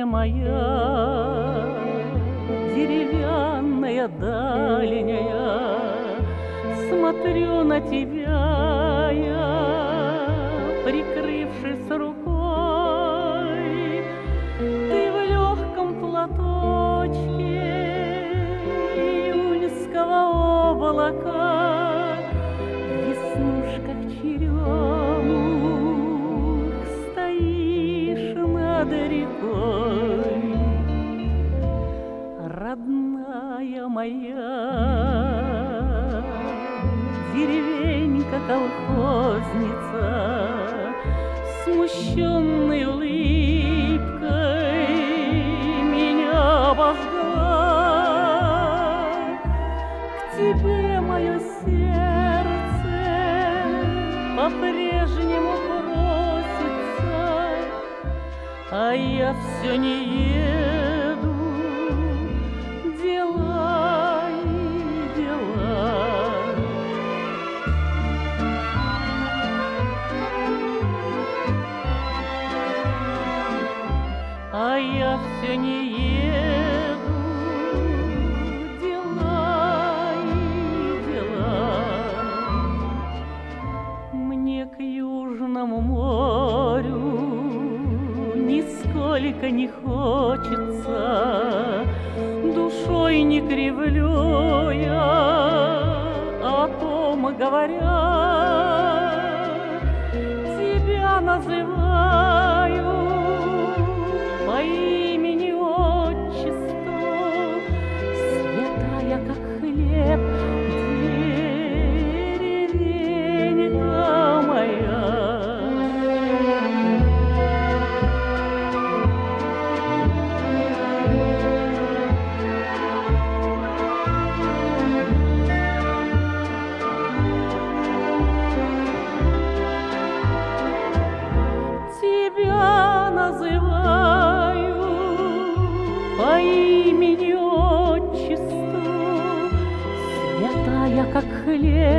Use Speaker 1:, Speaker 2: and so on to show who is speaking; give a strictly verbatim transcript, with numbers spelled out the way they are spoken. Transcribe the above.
Speaker 1: моя, деревянная, дальняя, смотрю на тебя я, прикрывшись рукой. Ты в легком платочке июньского облака, в веснушках черемух стоишь над рекой. Родная моя, деревенька-колхозница, смущенной улыбкой меня обожгла. К тебе мое сердце по-прежнему просится, а я все не еду, дела и дела. А я все не еду, дела и дела. Мне к Южному морю нисколько не хочется, душой не кривлю я, о том говоря, тебя называю по имени отчеству, святая, как хлеб, деревенька моя. Тебя называю по имени отчеству, святая, как хлеб,